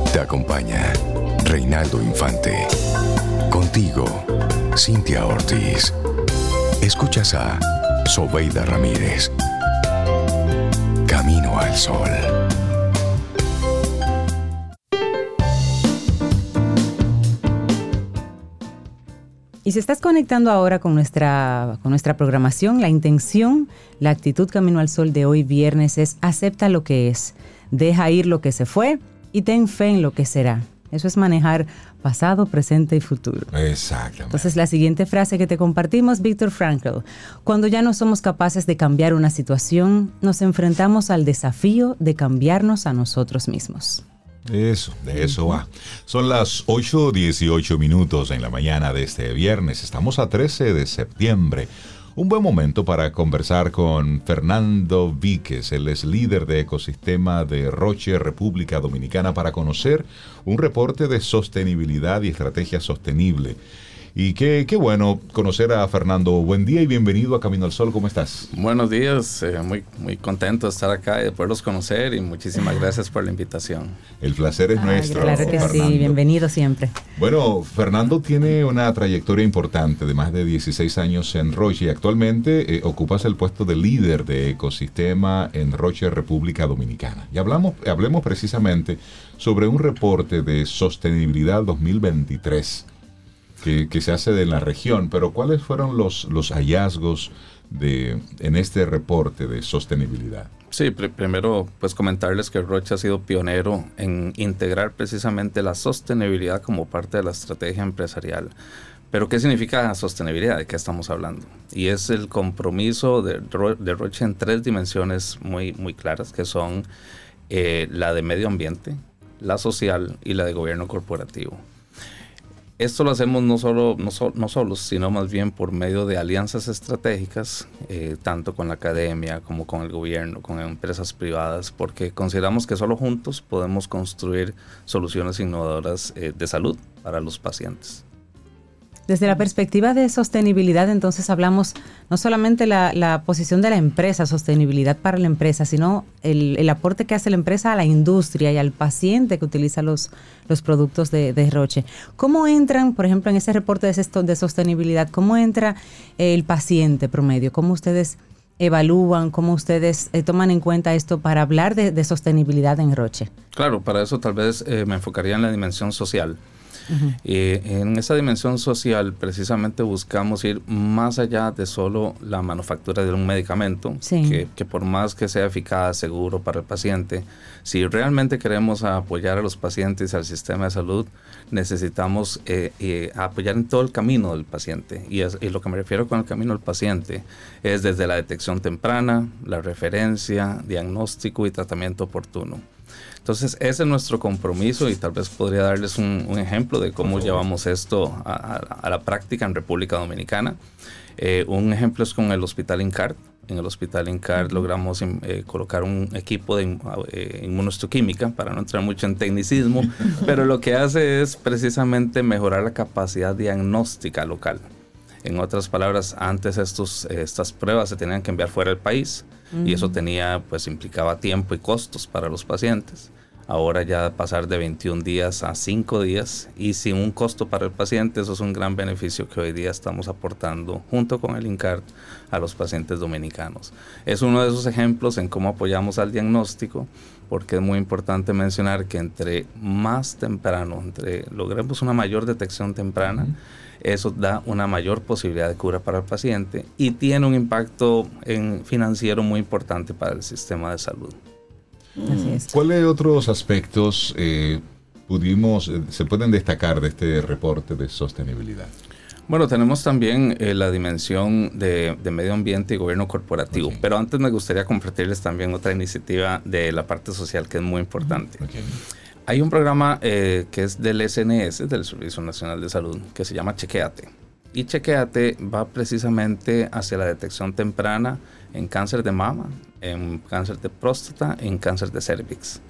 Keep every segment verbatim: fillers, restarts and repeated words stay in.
Te acompaña Reinaldo Infante. Contigo, Cintia Ortiz. Escuchas a Sobeida Ramírez. Camino al Sol. Y si estás conectando ahora con nuestra, con nuestra programación, la intención, la actitud Camino al Sol de hoy viernes es: acepta lo que es, deja ir lo que se fue y ten fe en lo que será. Eso es manejar pasado, presente y futuro. Exactamente. Entonces, la siguiente frase que te compartimos, Viktor Frankl: cuando ya no somos capaces de cambiar una situación, nos enfrentamos al desafío de cambiarnos a nosotros mismos. Eso, de eso va. Son las ocho dieciocho minutos en la mañana de este viernes. Estamos a trece de septiembre. Un buen momento para conversar con Fernando Víquez. Él es líder de ecosistema de Roche, República Dominicana, para conocer un reporte de sostenibilidad y estrategia sostenible. Y qué, qué bueno conocer a Fernando. Buen día y bienvenido a Camino al Sol. ¿Cómo estás? Buenos días, eh, muy, muy contento de estar acá y de poderlos conocer, y muchísimas gracias por la invitación. El placer es Ay, nuestro. claro que Fernando. sí, bienvenido siempre. Bueno, Fernando tiene una trayectoria importante de más de dieciséis años en Roche y actualmente eh, ocupas el puesto de líder de ecosistema en Roche, República Dominicana. Y hablamos, hablemos precisamente sobre un reporte de sostenibilidad dos mil veintitrés. Que, que se hace de la región, pero ¿cuáles fueron los, los hallazgos de, en este reporte de sostenibilidad? Sí, pr- primero pues comentarles que Roche ha sido pionero en integrar precisamente la sostenibilidad como parte de la estrategia empresarial. Pero ¿qué significa sostenibilidad? ¿De qué estamos hablando? Y es el compromiso de, Ro- de Roche en tres dimensiones muy, muy claras, que son eh, la de medio ambiente, la social y la de gobierno corporativo. Esto lo hacemos no solo, no, so, no solos, sino más bien por medio de alianzas estratégicas, eh, tanto con la academia como con el gobierno, con empresas privadas, porque consideramos que solo juntos podemos construir soluciones innovadoras eh, de salud para los pacientes. Desde la perspectiva de sostenibilidad, entonces hablamos no solamente la, la posición de la empresa, sostenibilidad para la empresa, sino el, el aporte que hace la empresa a la industria y al paciente que utiliza los, los productos de, de Roche. ¿Cómo entran, por ejemplo, en ese reporte de, de sostenibilidad, cómo entra el paciente promedio? ¿Cómo ustedes evalúan, cómo ustedes eh, toman en cuenta esto para hablar de, de sostenibilidad en Roche? Claro, para eso tal vez eh, me enfocaría en la dimensión social. Uh-huh. Eh, en esa dimensión social precisamente buscamos ir más allá de solo la manufactura de un medicamento, sí. que, que por más que sea eficaz, seguro para el paciente, si realmente queremos apoyar a los pacientes y al sistema de salud, necesitamos eh, eh, apoyar en todo el camino del paciente. Y, es, y lo que me refiero con el camino del paciente es desde la detección temprana, la referencia, diagnóstico y tratamiento oportuno. Entonces, ese es nuestro compromiso y tal vez podría darles un, un ejemplo de cómo llevamos esto a, a, a la práctica en República Dominicana. Eh, un ejemplo es con el Hospital INCARD. En el Hospital INCARD logramos eh, colocar un equipo de eh, inmunohistoquímica, para no entrar mucho en tecnicismo, pero lo que hace es precisamente mejorar la capacidad diagnóstica local. En otras palabras, antes estos, estas pruebas se tenían que enviar fuera del país, uh-huh. y eso tenía, pues implicaba tiempo y costos para los pacientes. Ahora ya pasar de veintiún días a cinco días y sin un costo para el paciente, eso es un gran beneficio que hoy día estamos aportando junto con el INCARD a los pacientes dominicanos. Es uno de esos ejemplos en cómo apoyamos al diagnóstico, porque es muy importante mencionar que entre más temprano, entre logremos una mayor detección temprana, uh-huh. eso da una mayor posibilidad de cura para el paciente y tiene un impacto en financiero muy importante para el sistema de salud. Así es. ¿Cuáles otros aspectos eh, pudimos, eh, se pueden destacar de este reporte de sostenibilidad? Bueno, tenemos también eh, la dimensión de, de medio ambiente y gobierno corporativo, okay. pero antes me gustaría compartirles también otra iniciativa de la parte social que es muy importante. Okay. Hay un programa eh, que es del S N S, del Servicio Nacional de Salud, que se llama Chequéate. Y Chequéate va precisamente hacia la detección temprana en cáncer de mama, en cáncer de próstata, en cáncer de cervix.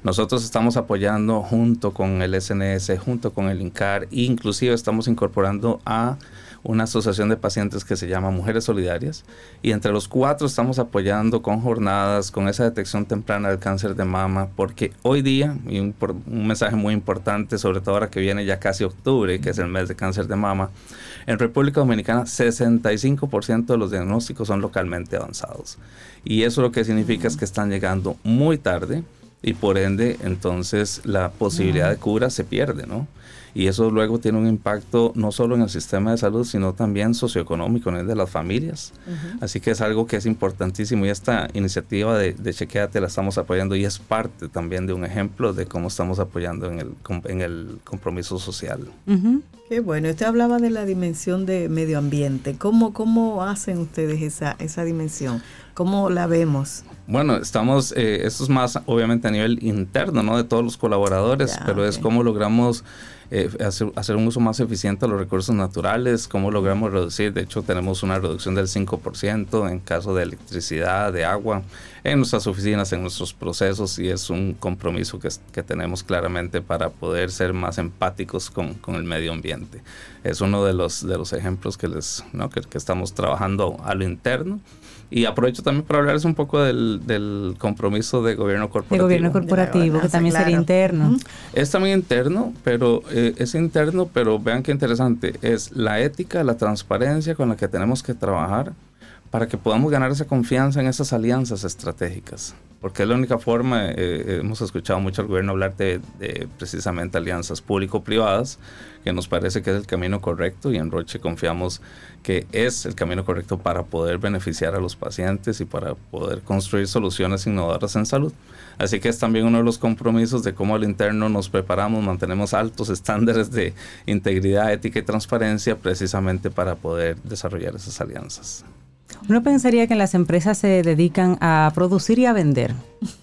Nosotros estamos apoyando junto con el S N S, junto con el INCAR, e inclusive estamos incorporando a una asociación de pacientes que se llama Mujeres Solidarias, y entre los cuatro estamos apoyando con jornadas, con esa detección temprana del cáncer de mama, porque hoy día, y un, un mensaje muy importante, sobre todo ahora que viene ya casi octubre, que es el mes de cáncer de mama, en República Dominicana sesenta y cinco por ciento de los diagnósticos son localmente avanzados, y eso lo que significa es que están llegando muy tarde, y por ende entonces la posibilidad de cura se pierde, ¿no? Y eso luego tiene un impacto no solo en el sistema de salud, sino también socioeconómico, en el de las familias. Uh-huh. Así que es algo que es importantísimo, y esta iniciativa de, de Chequéate la estamos apoyando, y es parte también de un ejemplo de cómo estamos apoyando en el, en el compromiso social. Uh-huh. Qué bueno. Usted hablaba de la dimensión de medio ambiente. ¿Cómo, cómo hacen ustedes esa, esa dimensión? ¿Cómo la vemos? Bueno, estamos, eh, esto es más obviamente a nivel interno, ¿no? De todos los colaboradores, ya, pero okay. es cómo logramos eh, hacer, hacer un uso más eficiente de los recursos naturales, cómo logramos reducir, de hecho tenemos una reducción del cinco por ciento en caso de electricidad, de agua, en nuestras oficinas, en nuestros procesos, y es un compromiso que, que tenemos claramente para poder ser más empáticos con, con el medio ambiente. Es uno de los, de los ejemplos que, les, ¿no? que, que estamos trabajando a lo interno. Y aprovecho también para hablarles un poco del, del compromiso de gobierno corporativo. De gobierno corporativo, que también claro. sería interno. Uh-huh. Es también interno, pero eh, es interno, pero vean qué interesante. Es la ética, la transparencia con la que tenemos que trabajar para que podamos ganar esa confianza en esas alianzas estratégicas. Porque es la única forma, eh, hemos escuchado mucho al gobierno hablar de, de precisamente alianzas público-privadas, que nos parece que es el camino correcto, y en Roche confiamos que es el camino correcto para poder beneficiar a los pacientes y para poder construir soluciones innovadoras en salud. Así que es también uno de los compromisos de cómo al interno nos preparamos, mantenemos altos estándares de integridad, ética y transparencia, precisamente para poder desarrollar esas alianzas. Uno pensaría que las empresas se dedican a producir y a vender.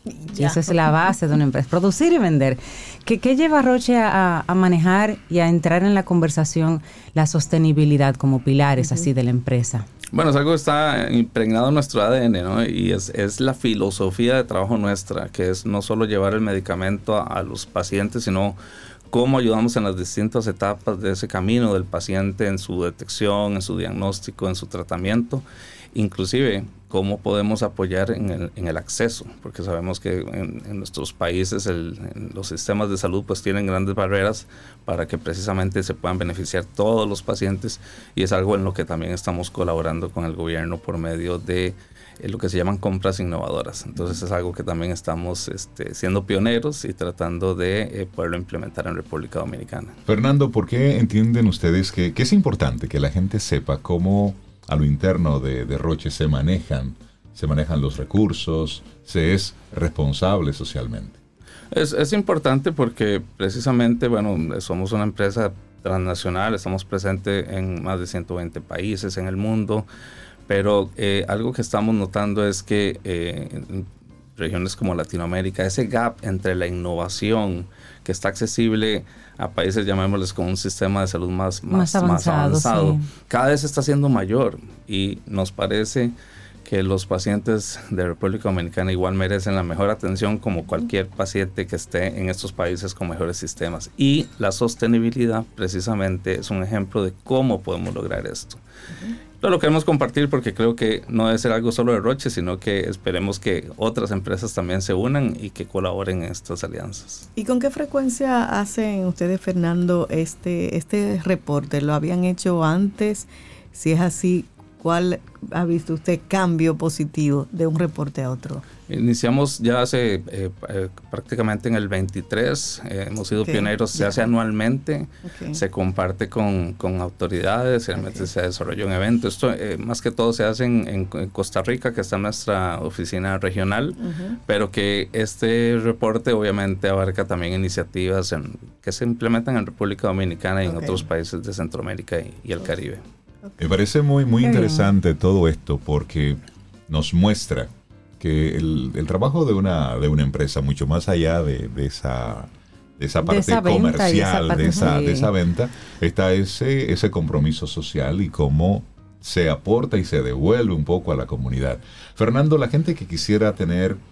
Y esa es la base de una empresa, producir y vender. ¿Qué, qué lleva a Roche a, a manejar y a entrar en la conversación la sostenibilidad como pilares uh-huh. así de la empresa? Bueno, es algo que está impregnado en nuestro A D N, ¿no? Y es, es la filosofía de trabajo nuestra, que es no solo llevar el medicamento a, a los pacientes, sino cómo ayudamos en las distintas etapas de ese camino del paciente, en su detección, en su diagnóstico, en su tratamiento, inclusive cómo podemos apoyar en el, en el acceso, porque sabemos que en, en nuestros países el, en los sistemas de salud pues tienen grandes barreras para que precisamente se puedan beneficiar todos los pacientes, y es algo en lo que también estamos colaborando con el gobierno por medio de lo que se llaman compras innovadoras. Entonces es algo que también estamos este, siendo pioneros y tratando de eh, poderlo implementar en República Dominicana. Fernando, ¿por qué entienden ustedes que, que es importante que la gente sepa cómo a lo interno de, de Roche se manejan, se manejan los recursos, se es responsable socialmente? Es, es importante porque precisamente, bueno, somos una empresa transnacional, estamos presentes en más de ciento veinte países en el mundo, pero eh, algo que estamos notando es que eh, en regiones como Latinoamérica, ese gap entre la innovación que está accesible a países, llamémosles, con un sistema de salud más, más, más avanzado, más avanzado sí. cada vez está siendo mayor, y nos parece que los pacientes de República Dominicana igual merecen la mejor atención como cualquier paciente que esté en estos países con mejores sistemas. Y la sostenibilidad precisamente es un ejemplo de cómo podemos lograr esto. Uh-huh. Lo queremos compartir porque creo que no debe ser algo solo de Roche, sino que esperemos que otras empresas también se unan y que colaboren en estas alianzas. ¿Y con qué frecuencia hacen ustedes, Fernando, este, este reporte? ¿Lo habían hecho antes? Si es así, ¿cuál ha visto usted cambio positivo de un reporte a otro? Iniciamos ya hace eh, eh, prácticamente en el veintitrés, eh, hemos sido okay. pioneros, se yeah. hace anualmente, okay. se comparte con, con autoridades, realmente okay. se desarrolla un evento. Esto eh, más que todo se hace en, en, en Costa Rica, que está en nuestra oficina regional, uh-huh. pero que este reporte obviamente abarca también iniciativas en, que se implementan en República Dominicana y okay. en otros países de Centroamérica y, y el Caribe. Okay. Me parece muy, muy interesante todo esto porque nos muestra que el, el trabajo de una, de una empresa, mucho más allá de, de, esa, de esa parte de esa comercial, esa parte, de, esa, de esa venta, está ese, ese compromiso social y cómo se aporta y se devuelve un poco a la comunidad. Fernando, la gente que quisiera tener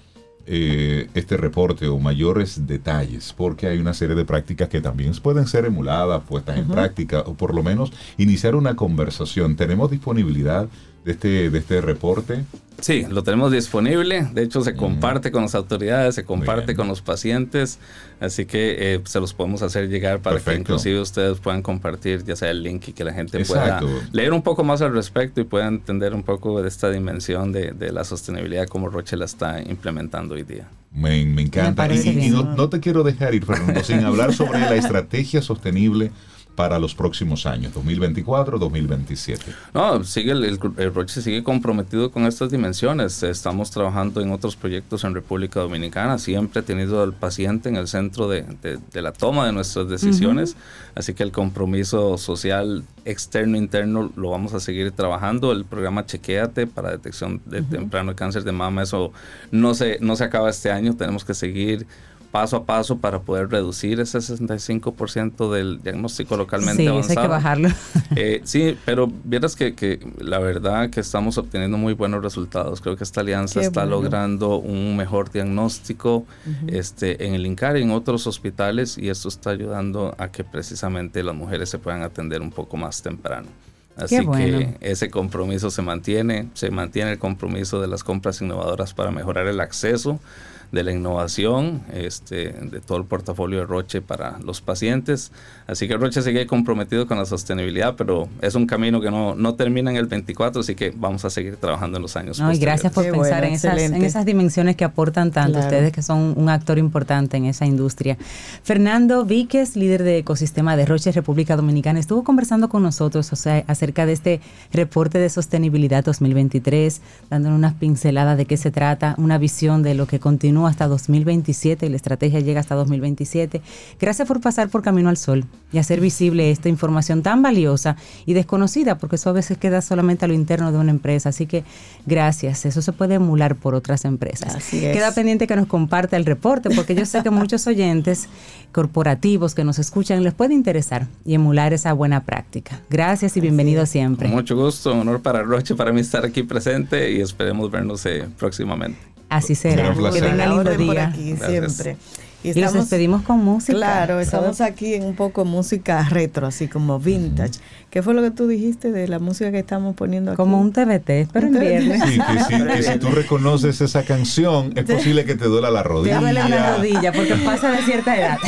eh, este reporte o mayores detalles, porque hay una serie de prácticas que también pueden ser emuladas, puestas uh-huh. en práctica, o por lo menos iniciar una conversación. ¿Tenemos disponibilidad de este, de este reporte? Sí, lo tenemos disponible. De hecho, se comparte mm. con las autoridades, se comparte con los pacientes. Así que eh, se los podemos hacer llegar para Perfecto. que inclusive ustedes puedan compartir ya sea el link y que la gente Exacto. pueda leer un poco más al respecto y pueda entender un poco de esta dimensión de, de la sostenibilidad, como Roche la está implementando hoy día. Me, me encanta. Me y y no, no te quiero dejar ir, Fernando, sin hablar sobre la estrategia sostenible para los próximos años, dos mil veinticuatro, dos mil veintisiete. No, sigue el, el, el Roche sigue comprometido con estas dimensiones. Estamos trabajando en otros proyectos en República Dominicana, siempre teniendo al paciente en el centro de, de, de la toma de nuestras decisiones. Uh-huh. Así que el compromiso social externo e interno lo vamos a seguir trabajando. El programa Chequéate para detección de uh-huh. temprano de cáncer de mama, eso no se, no se acaba este año. Tenemos que seguir paso a paso para poder reducir ese sesenta y cinco por ciento del diagnóstico localmente sí, avanzado. Sí, hay que bajarlo. eh, sí, pero vieras que, que la verdad que estamos obteniendo muy buenos resultados. Creo que esta alianza Qué está bueno. logrando un mejor diagnóstico uh-huh. este, en el INCAR y en otros hospitales, y esto está ayudando a que precisamente las mujeres se puedan atender un poco más temprano. Así bueno. que ese compromiso se mantiene, se mantiene el compromiso de las compras innovadoras para mejorar el acceso de la innovación, este, de todo el portafolio de Roche para los pacientes. Así que Roche sigue comprometido con la sostenibilidad, pero es un camino que no, no termina en el veinticuatro, así que vamos a seguir trabajando en los años no, posteriores. Y gracias por Qué pensar bueno, en, esas, en esas dimensiones que aportan tanto claro. ustedes, que son un actor importante en esa industria. Fernando Víquez, líder de ecosistema de Roche República Dominicana, estuvo conversando con nosotros, o sea, acerca de este reporte de sostenibilidad dos mil veintitrés, dándonos unas pinceladas de qué se trata, una visión de lo que continúa hasta dos mil veintisiete y la estrategia llega hasta dos mil veintisiete. Gracias por pasar por Camino al Sol y hacer visible esta información tan valiosa y desconocida, porque eso a veces queda solamente a lo interno de una empresa. Así que gracias, eso se puede emular por otras empresas. Así es. Queda pendiente que nos comparta el reporte, porque yo sé que muchos oyentes corporativos que nos escuchan les puede interesar y emular esa buena práctica. Gracias y bienvenido Así siempre. Con mucho gusto, honor para Roche, para mí estar aquí presente, y esperemos vernos eh, próximamente. Así será. Que tenga lindo día. Por aquí, siempre. Y, estamos, y nos despedimos con música. Claro, estamos aquí en un poco música retro, así como vintage. ¿Qué fue lo que tú dijiste de la música que estamos poniendo aquí? Como un T V T, pero en viernes. Sí, que, sí, que si tú reconoces esa canción, es posible que te duela la rodilla. Te duele la rodilla, porque pasa de cierta edad.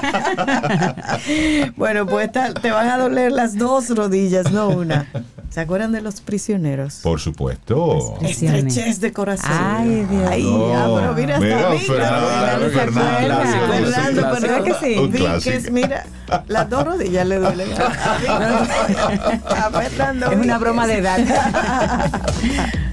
Bueno, pues te van a doler las dos rodillas, no una. ¿Se acuerdan de Los Prisioneros? Por supuesto. Estrechez de corazón. Ay, Dios. Ay, no. ya, pero mira, mira hasta Fernando, Fernando, Fernando, pero que sí. Víquez, mira, las dos rodillas le duelen. A Fernando. Es una broma de edad.